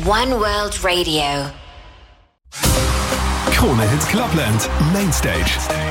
One World Radio. Krone Hit Clubland Mainstage.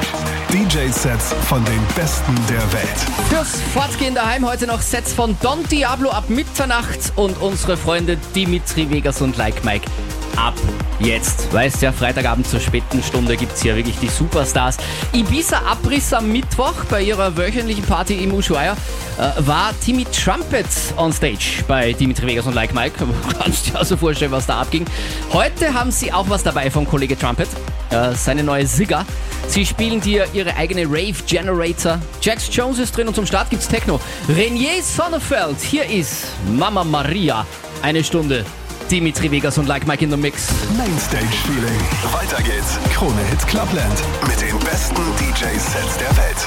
DJ-Sets von den Besten der Welt. Fürs Fortgehen daheim heute noch Sets von Don Diablo ab Mitternacht und unsere Freunde Dimitri Vegas und Like Mike ab jetzt. Weißt ja, Freitagabend zur späten Stunde gibt's hier wirklich die Superstars. Ibiza Abriss am Mittwoch bei ihrer wöchentlichen Party im Ushuaia war Timmy Trumpet on stage bei Dimitri Vegas und Like Mike. Kannst dir also vorstellen, was da abging. Heute haben sie auch was dabei vom Kollege Trumpet, seine neue Sigga. Sie spielen dir ihre eigene Rave Generator. Jax Jones ist drin und zum Start gibt's Techno. Reinier Sonnefeld, hier ist Mama Maria. Eine Stunde. Dimitri Vegas und Like Mike in the Mix. Mainstage Feeling. Weiter geht's. Krone Hit Clubland. Mit den besten DJ-Sets der Welt.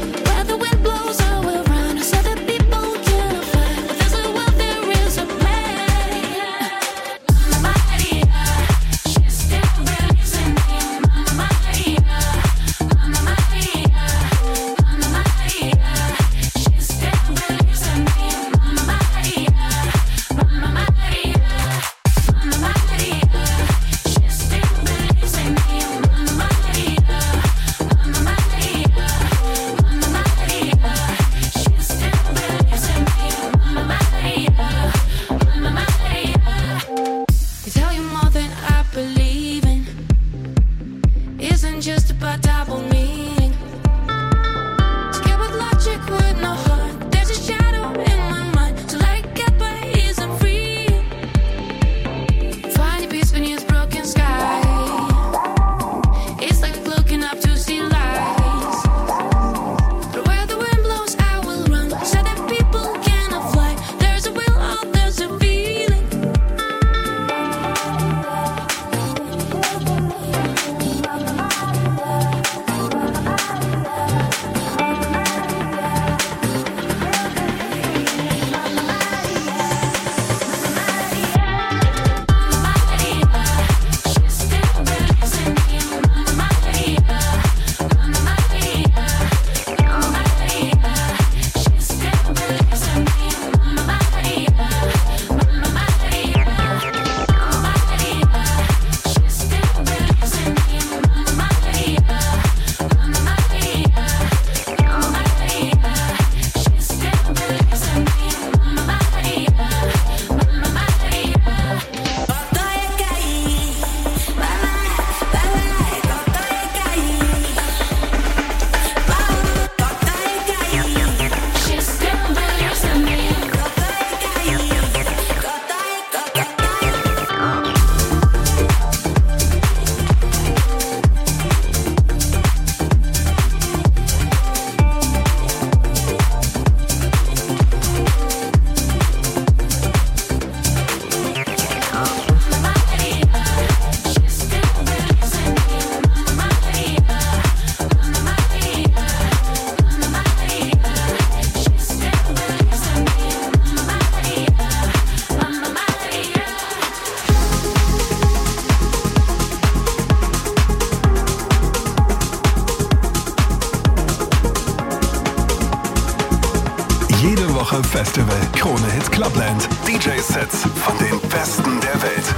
Blows, I will run so that people can fly. But there's a world, there is a plan. Woche Festival. Krone Hit Clubland. DJ-Sets von den Besten der Welt.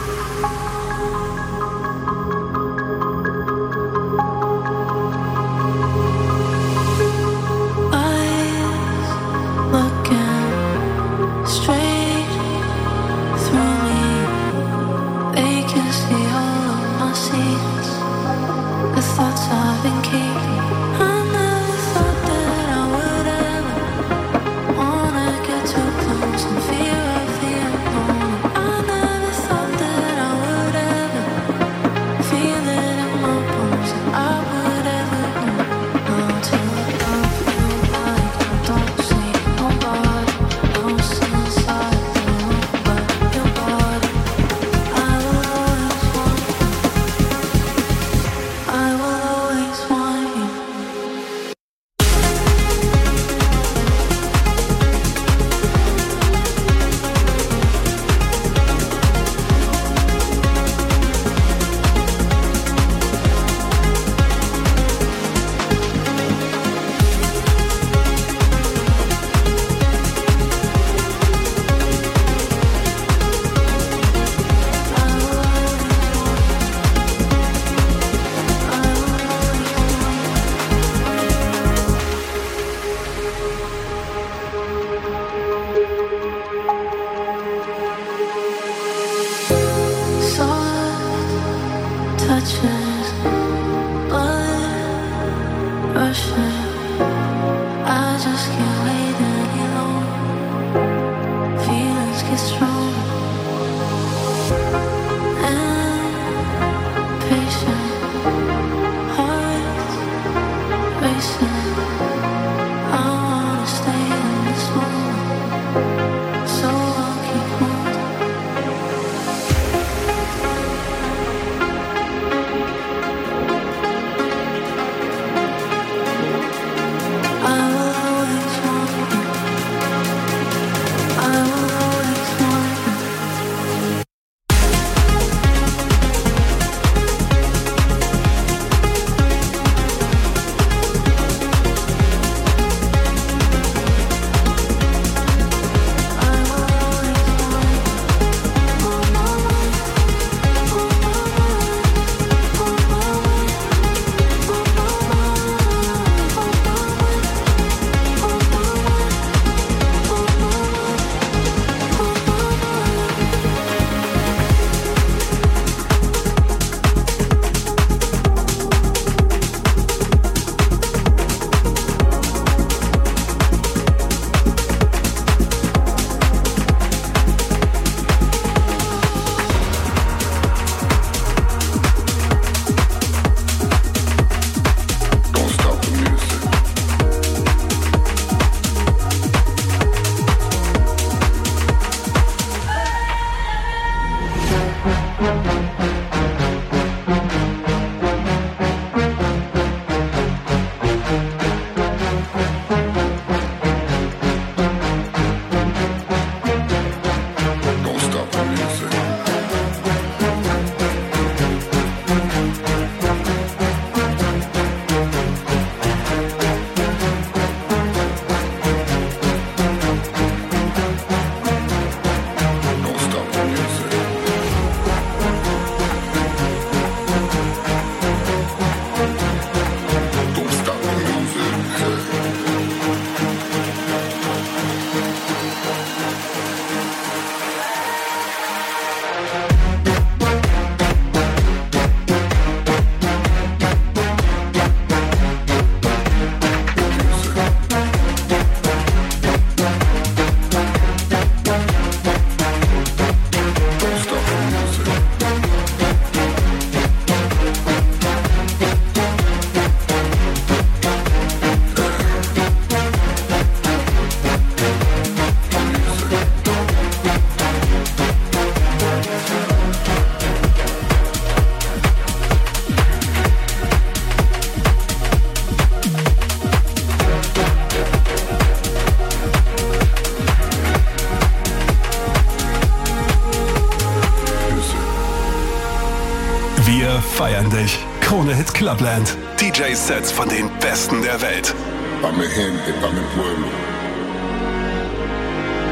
Wir feiern dich. Krone Hit Clubland. DJ-Sets von den Besten der Welt. Pa' mi gente, pa' mi pueblo.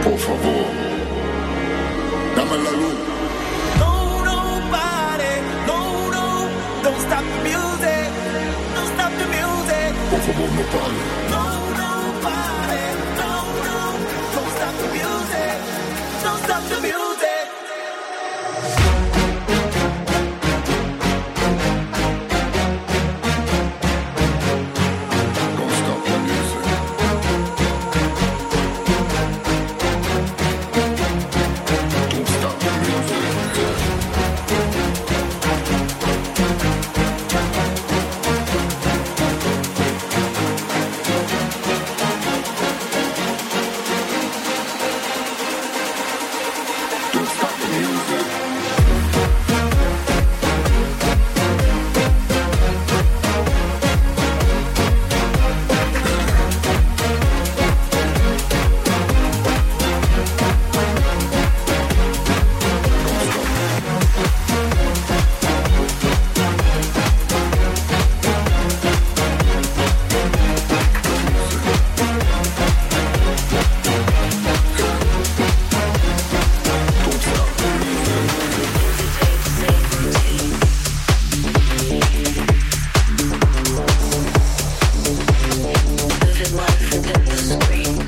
por favor, dame la luz. No, nobody, no, no, don't stop the music, don't stop the music. Por favor, no pare. No, nobody, no, no, don't stop the music, don't stop the music. Don't stop the music. Don't stop the music. Don't stop the music. Don't stop the music. Living life within the screen.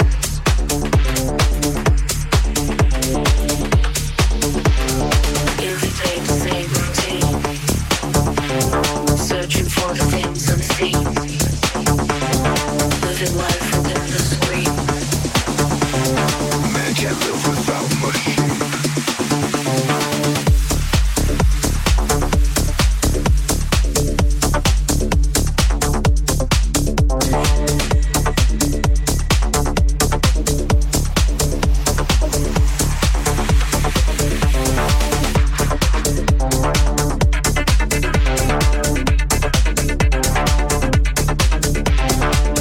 Every day the same routine. Searching for the things unseen. Living life within the screen. Man can't live without machine.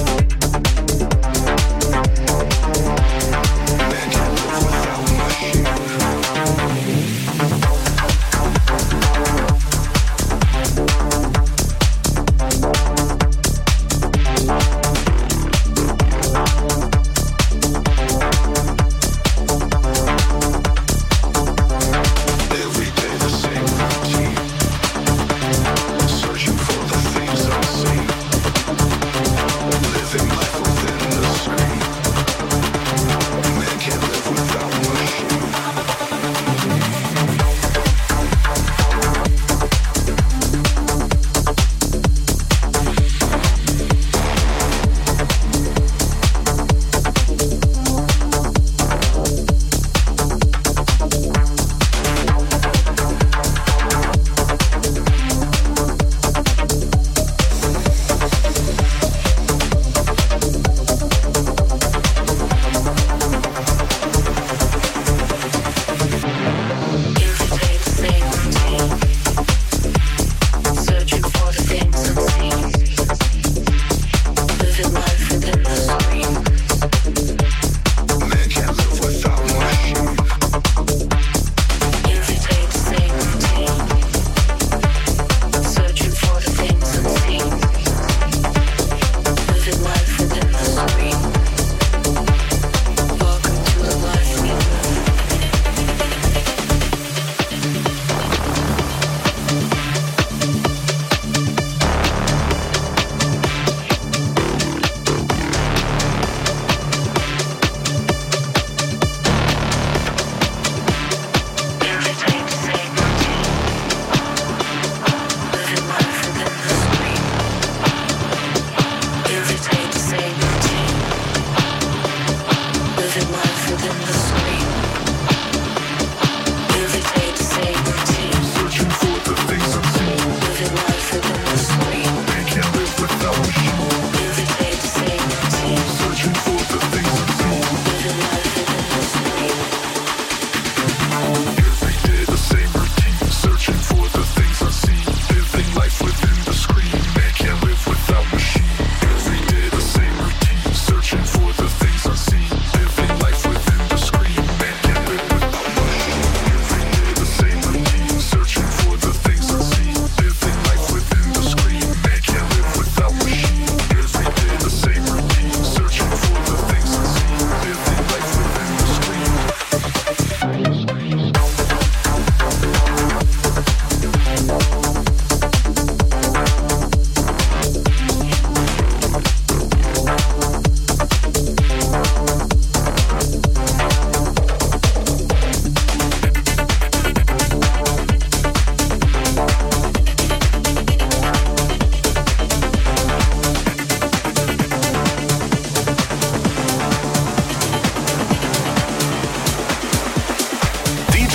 Man can't live without machine.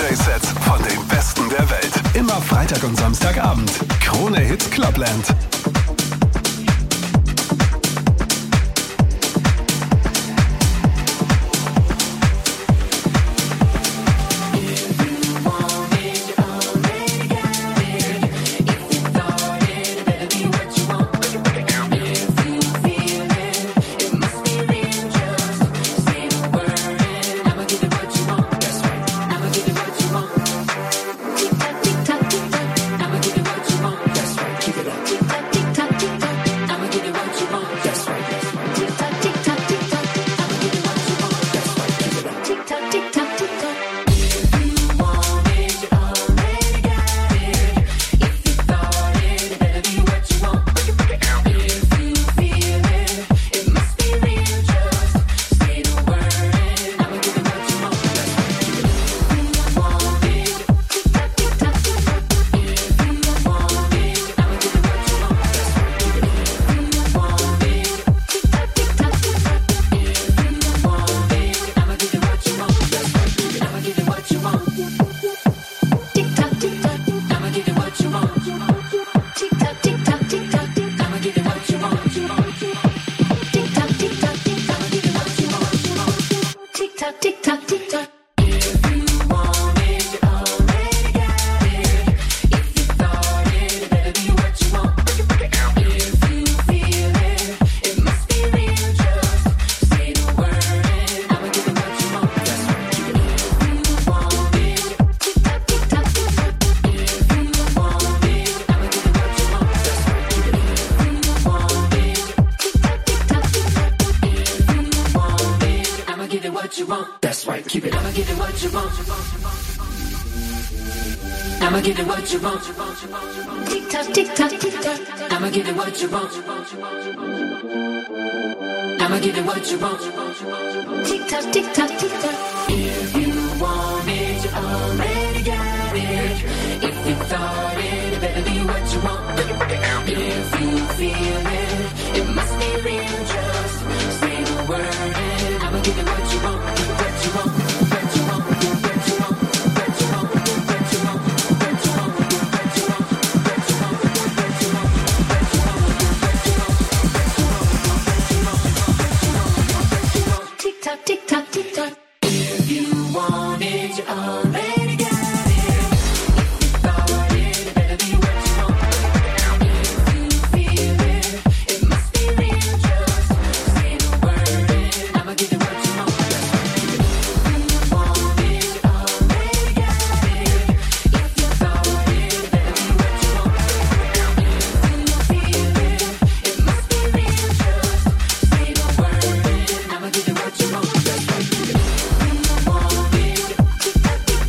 DJ-Sets von den Besten der Welt. Immer Freitag und Samstagabend. Krone Hit Clubland. I'ma give it what you want. Tick tock, tick tock, tick tock. I'ma give it what you want. I'ma give it what you want. Tick tock, tick tock, tick tock. If you want it, you already got it. If you thought it better be what you want. If you feel it, it must be real. Just say the word and I'ma give it what you want. What you want, what you want, what you want, what you want, what you want, what you want, what you want, what you want, what you want, what you want, what you want. Tick tock, tick tock, tick tock. If you want it, you already got it. If you thought it better be what you want. If you feel it, it must be real. Just say the word and I'ma give it what you want. If you want it, you already got it. If you thought it better be what you want. If you feel it, it must be real. Just say the word and I'ma give it what you want. If you want it, tick tock, tick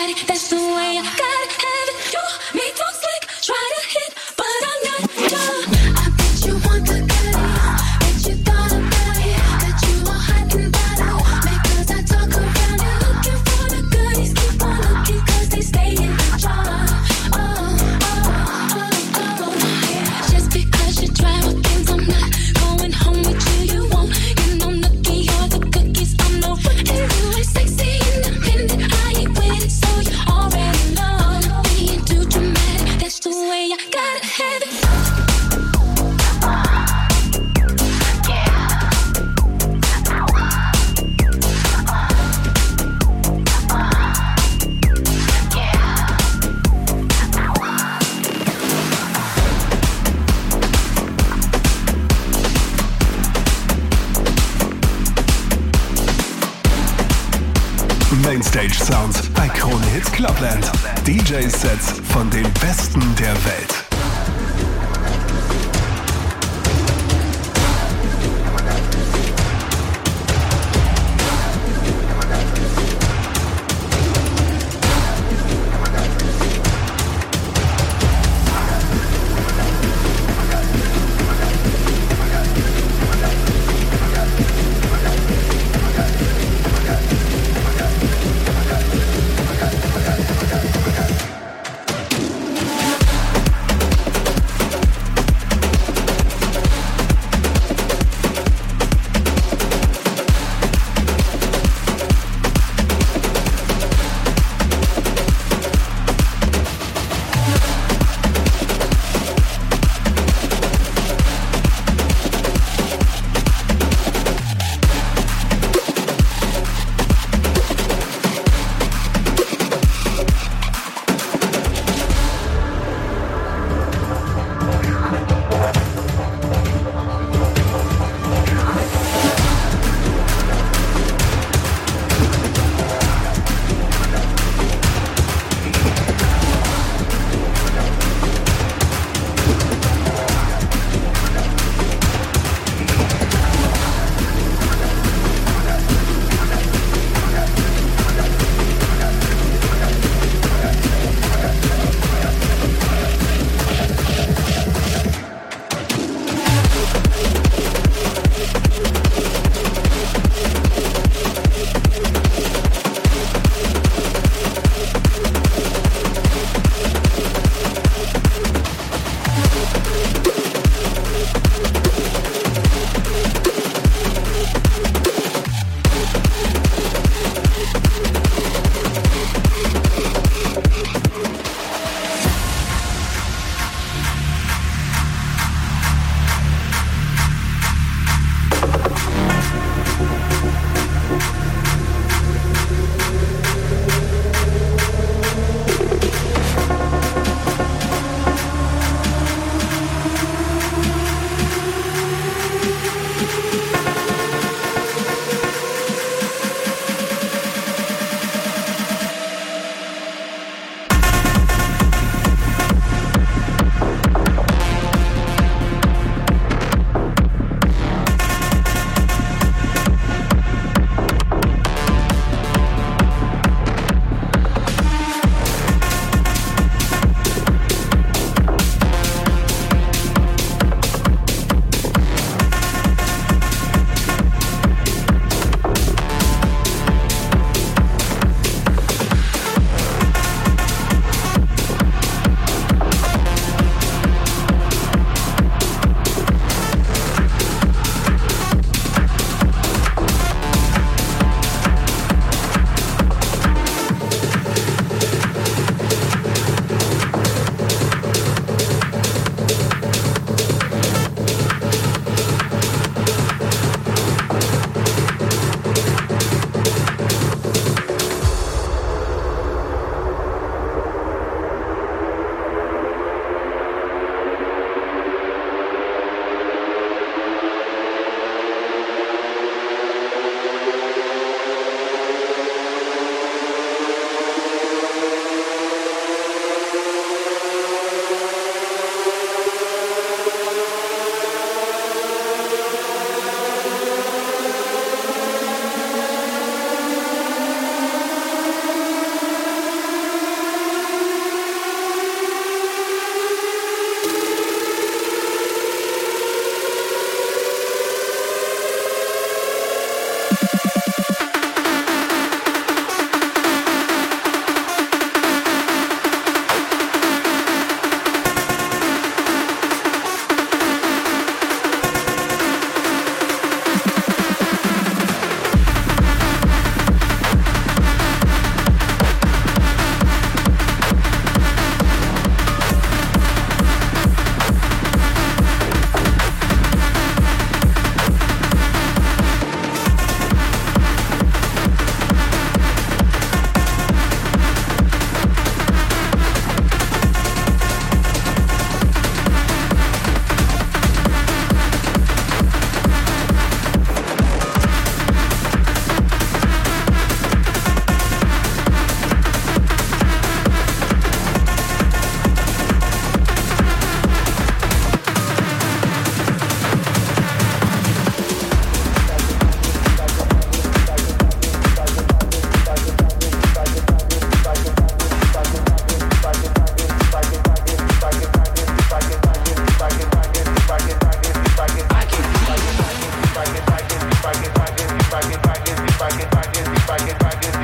dramatic, that's the way I gotta have it. You me talk slick, try to hit, but I'm not done. I bet you want the goodie, bet you thought about it, that you all hiding about it. Because I talk around it, looking for the goodies, keep on looking 'cause they stay in the jar. Just because you try with things, I'm not going home with you. You won't, you know, nookie, you're the cookies, I'm no rookie. And you ain't sexy, independent, I ain't with it, so you already know. Being too dramatic, that's the way I gotta have it. Mainstage Sounds bei Krone Hits Clubland. DJ-Sets von den Besten der Welt.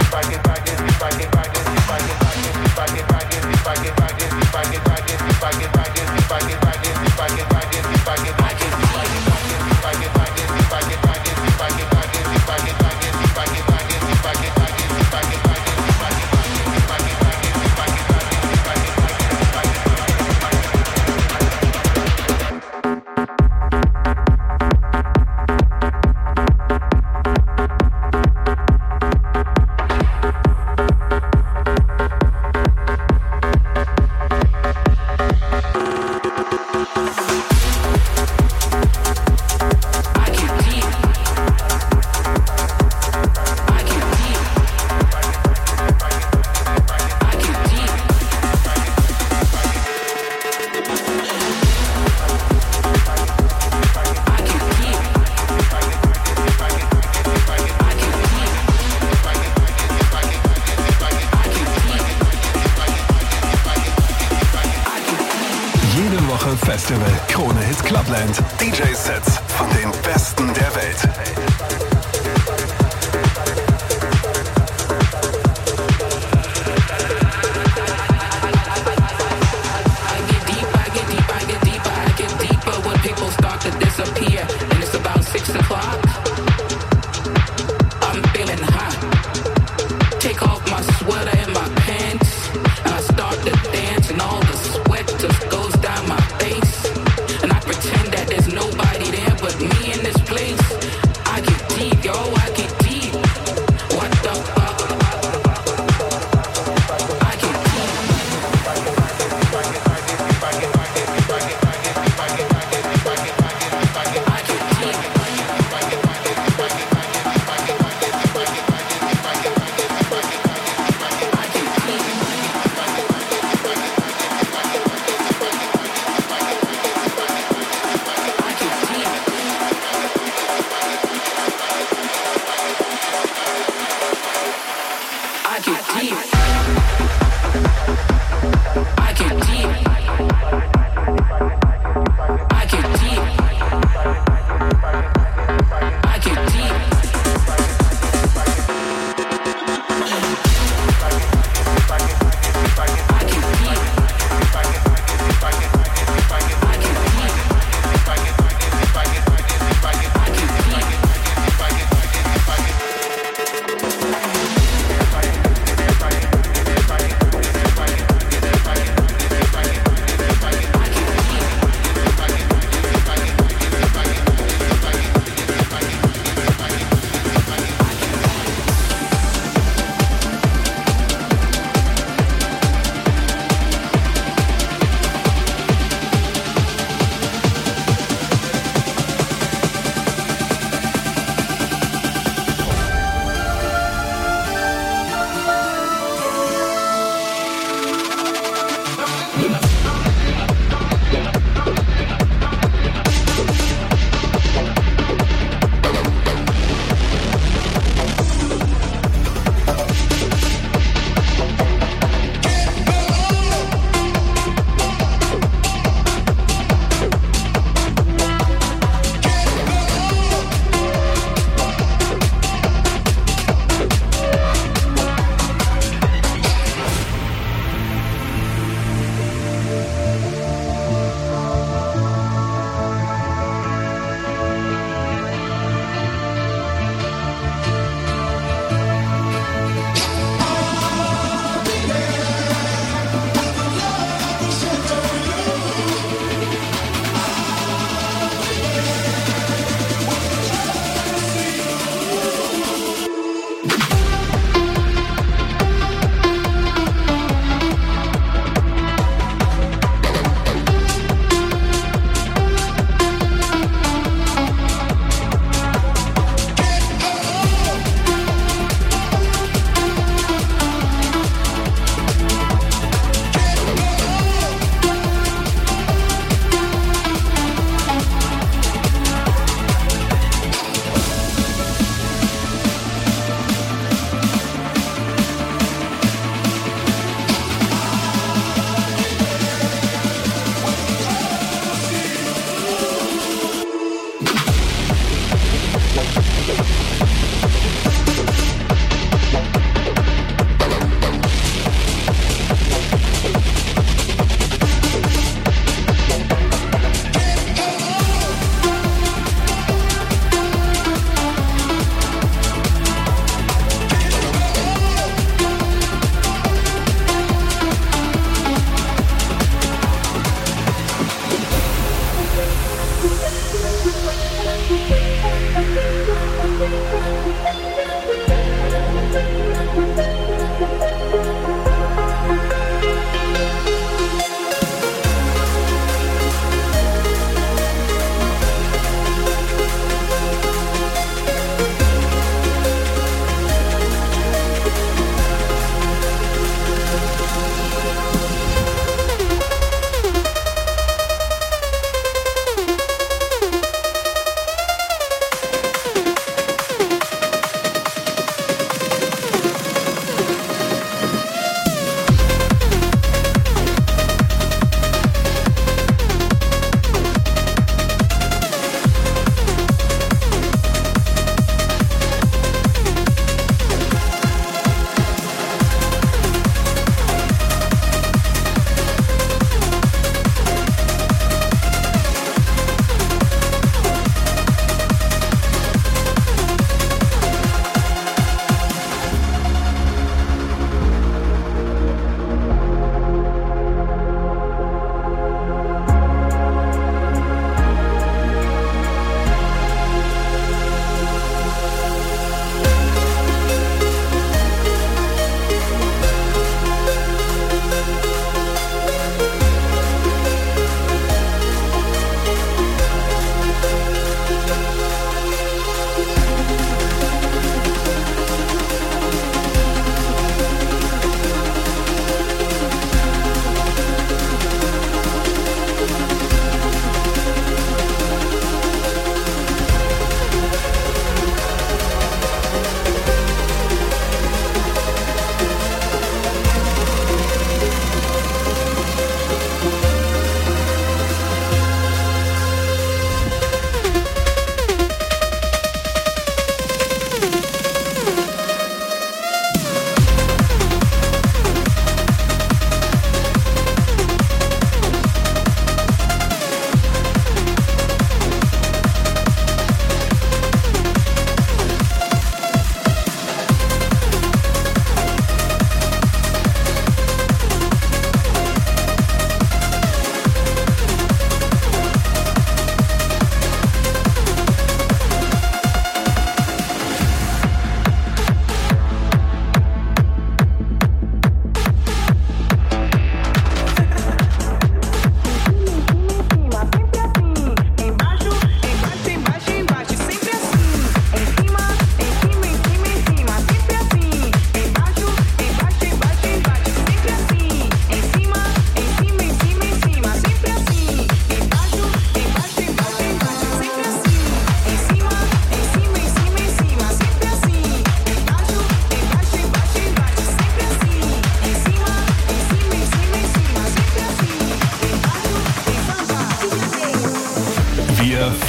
Festival Krone Hit Clubland. DJ-Sets von den Besten der Welt.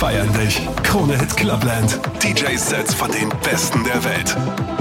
feiern dich. Krone Hit Clubland. DJ-Sets von den Besten der Welt.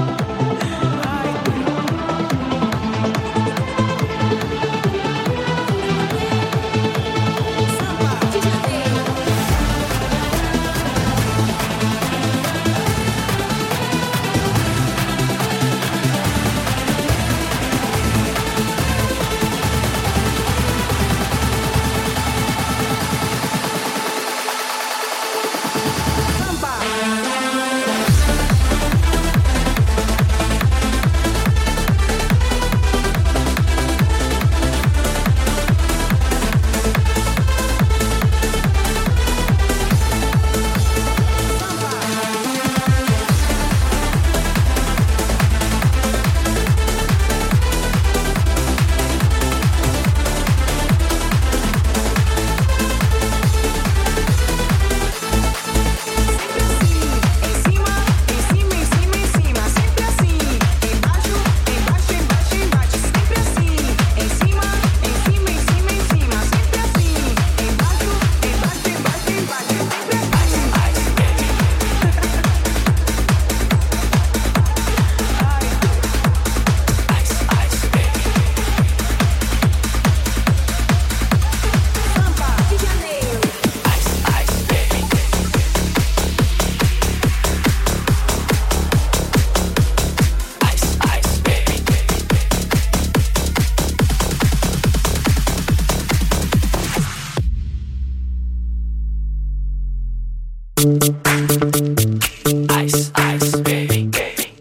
Ice, ice, baby.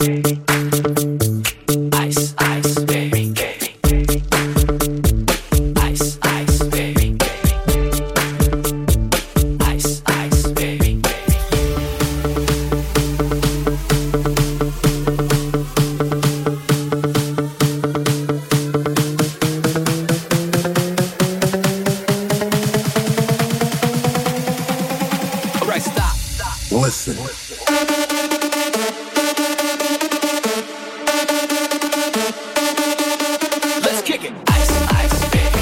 Ice, ice, baby. Ice, ice, baby. Ice, ice, baby. Alright, stop. Listen. Let's kick it. Ice, ice, baby.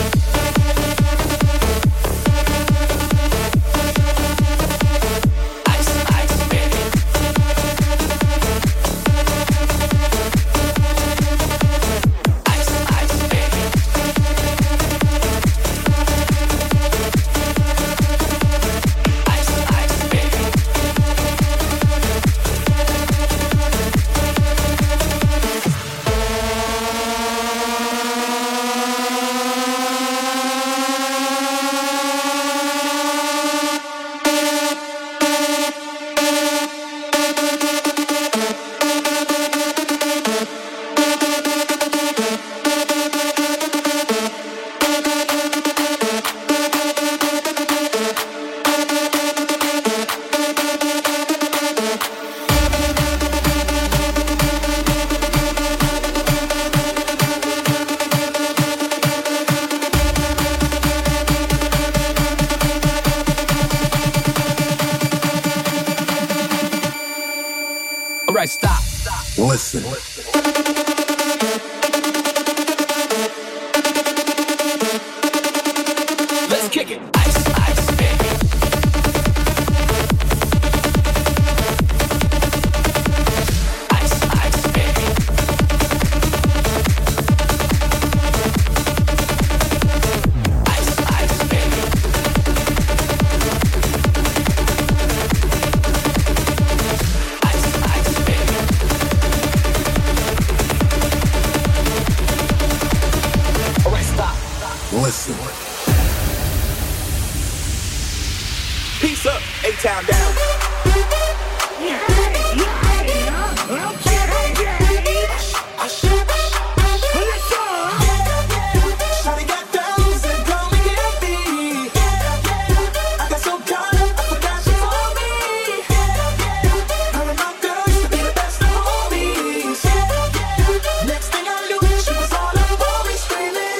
Ice, ice, baby. Ice, ice, baby. Ice, ice, baby. Alright, stop. Listen. Let's kick it. Ice, ice, baby. Ice, ice, baby. Ice, ice, baby. Ice, ice, baby. Alright, stop. Listen. Peace up, A-Town down. Shawty got those and come and get me. I got so caught up, I forgot she told me. Her and my girl used to be the best of homies. Next thing I knew, she was all up on me screaming.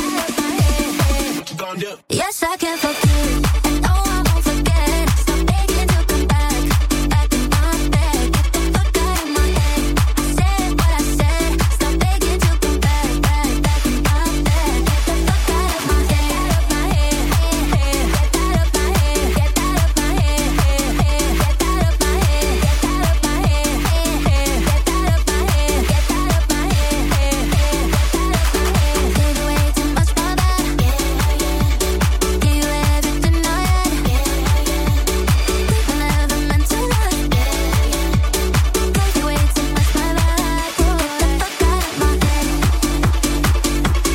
Yes, I can forgive, and no, I won't forget. Stop begging to come back, acting my bed. Get the fuck out of my head. I said what I said. Stop begging to come back, back in my bed. Get the fuck out of my head, get out of my head, get out of my head, get out of my head, get out of my head, get out of my head, get out of my head, get out of my head. Give away too much for that. Give you everything I had. I never meant to lie. Give you way too much for that. Get the fuck out of my head.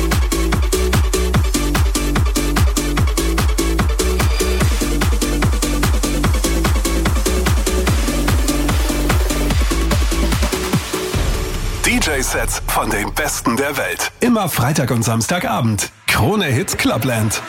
DJ-Sets von den Besten der Welt. Immer Freitag und Samstagabend. Krone Hits Clubland.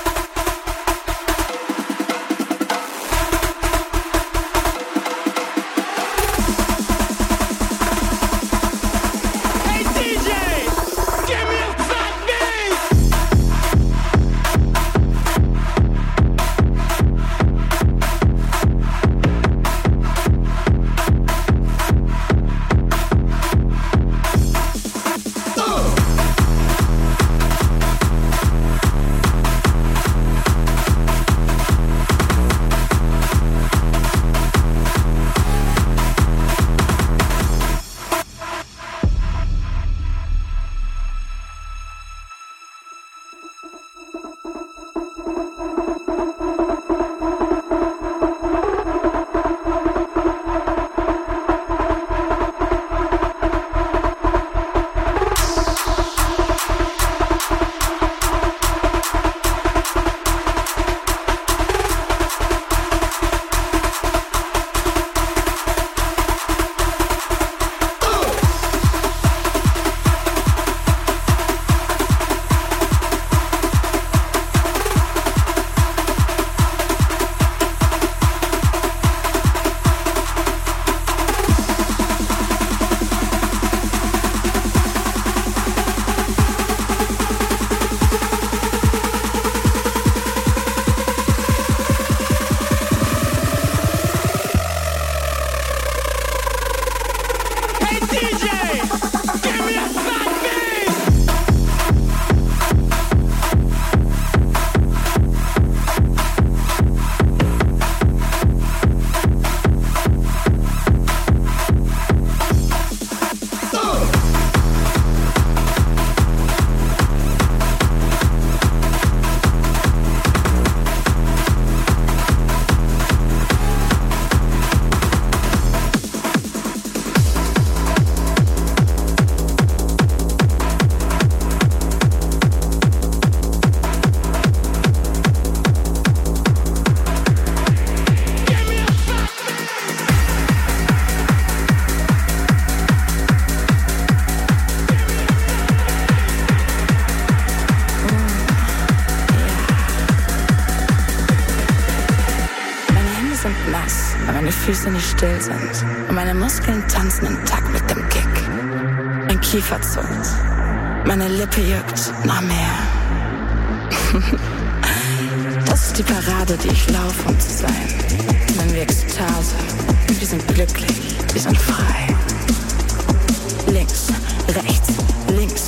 meine Füße nicht still sind und meine Muskeln tanzen im Takt mit dem Kick. Mein Kiefer zuckt, meine Lippe juckt noch mehr. Das ist die Parade, die ich laufe, um zu sein. Nennen wir Ekstase. Wir sind glücklich, wir sind frei. Links, rechts, links,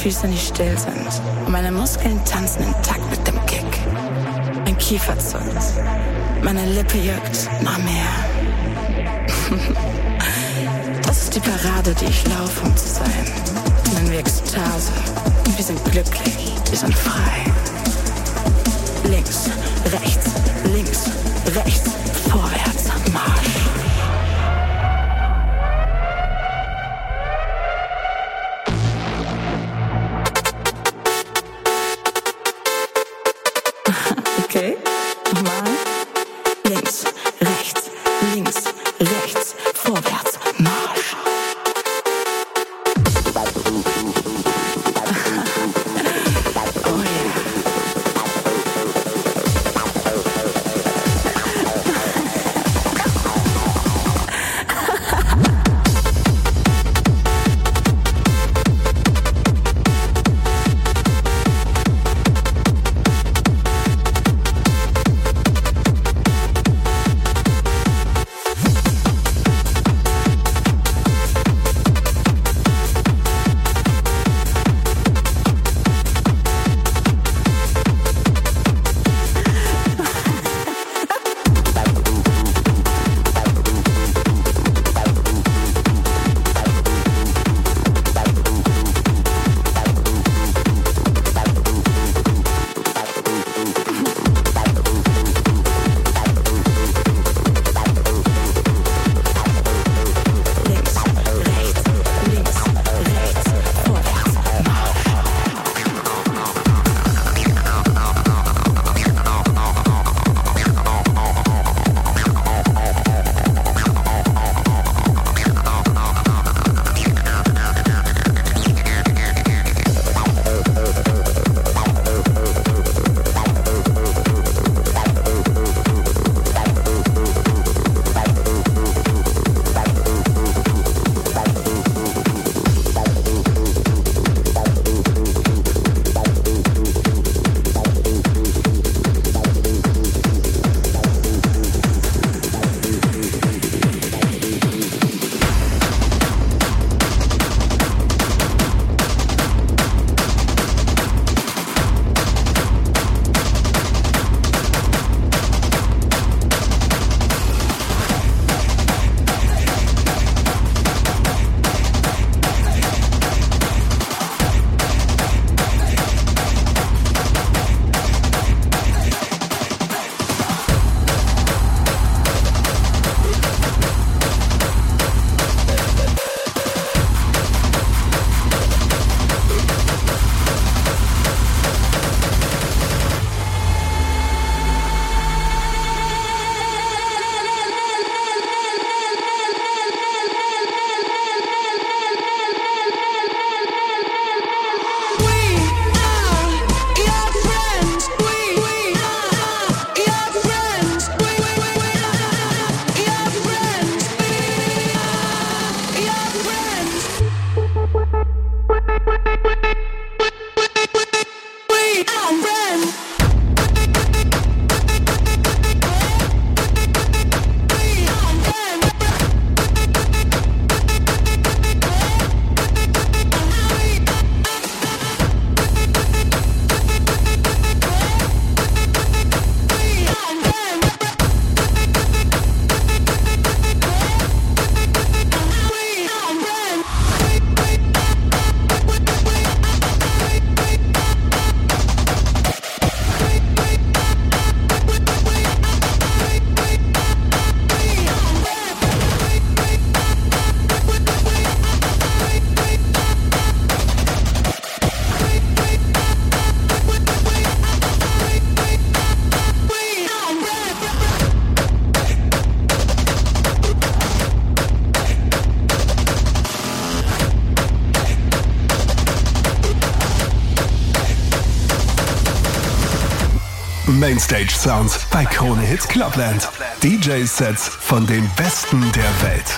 Füße nicht still sind und meine Muskeln tanzen im Takt mit dem Kick. Mein Kiefer zuckt, meine Lippe juckt noch mehr. Das ist die Parade, die ich laufe, um zu sein. Nennen wir Ekstase. Wir sind glücklich, wir sind frei. Links, rechts, vorwärts, Marsch. Okay, nochmal. Links, rechts, vorwärts, Marsch. Oh yeah. Mainstage Sounds bei Krone Hits Clubland. DJ-Sets von den Besten der Welt.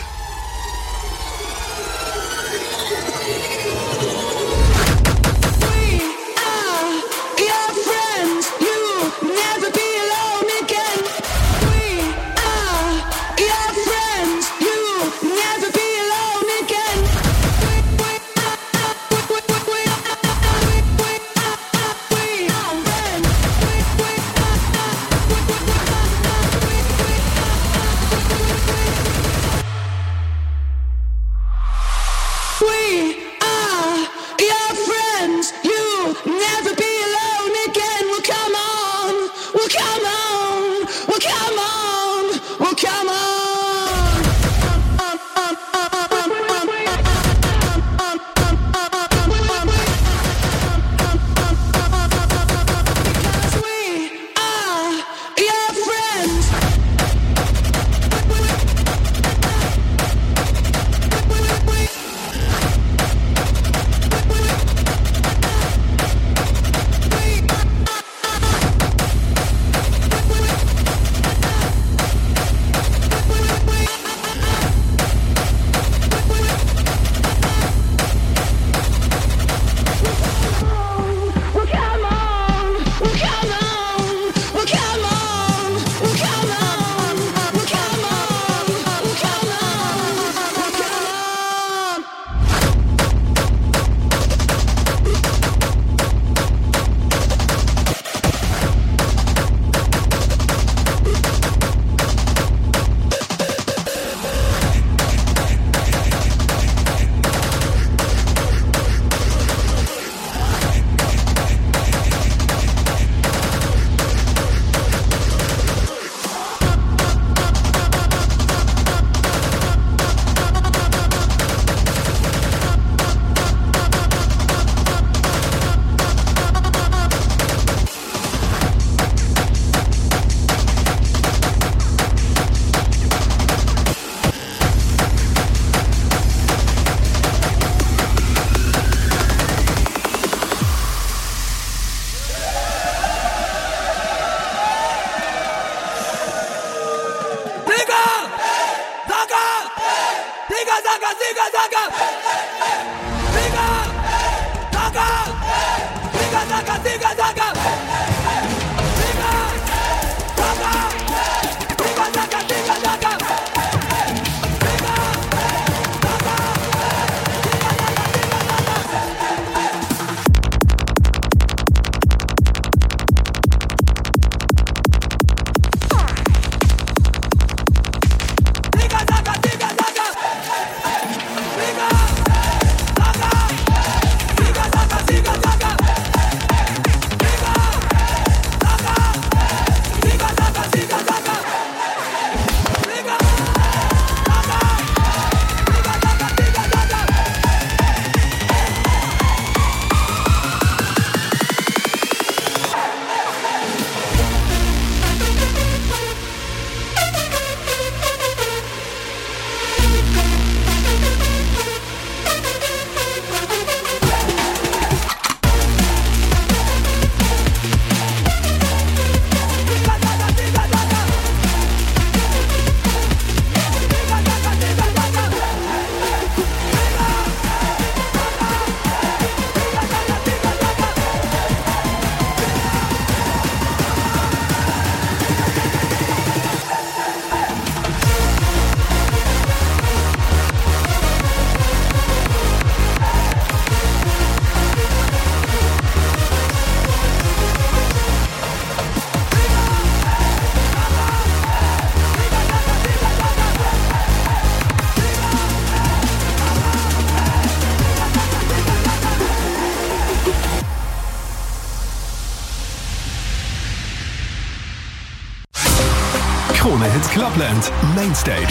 Krone Hits Clubland Mainstage.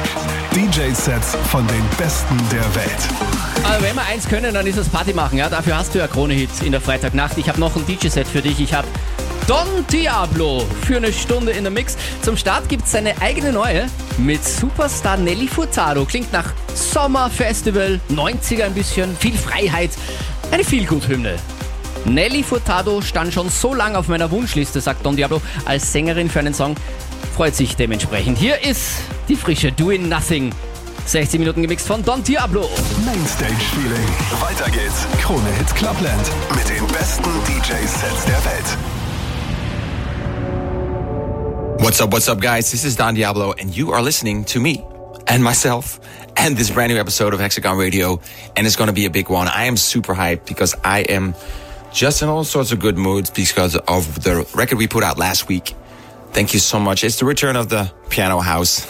DJ-Sets von den Besten der Welt. Aber wenn wir eins können, dann ist es Party machen. Ja, dafür hast du ja Krone Hits in der Freitagnacht. Ich habe noch ein DJ-Set für dich. Ich habe Don Diablo für eine Stunde in der Mix. Zum Start gibt es seine eigene neue mit Superstar Nelly Furtado. Klingt nach Sommerfestival, 90er ein bisschen, viel Freiheit. Eine Feelgood-Hymne. Nelly Furtado stand schon so lange auf meiner Wunschliste, sagt Don Diablo, als Sängerin für einen Song. Freut sich dementsprechend. Hier ist die frische Doing Nothing. 60 Minuten gemixt von Don Diablo. Mainstage Feeling. Weiter geht's. Krone Hits Clubland mit den besten DJ-Sets der Welt. What's up, guys? This is Don Diablo, and you are listening to me and myself and this brand new episode of Hexagon Radio, and it's going to be a big one. I am super hyped because I am just in all sorts of good moods because of the record we put out last week. Thank you so much. It's the return of the piano house.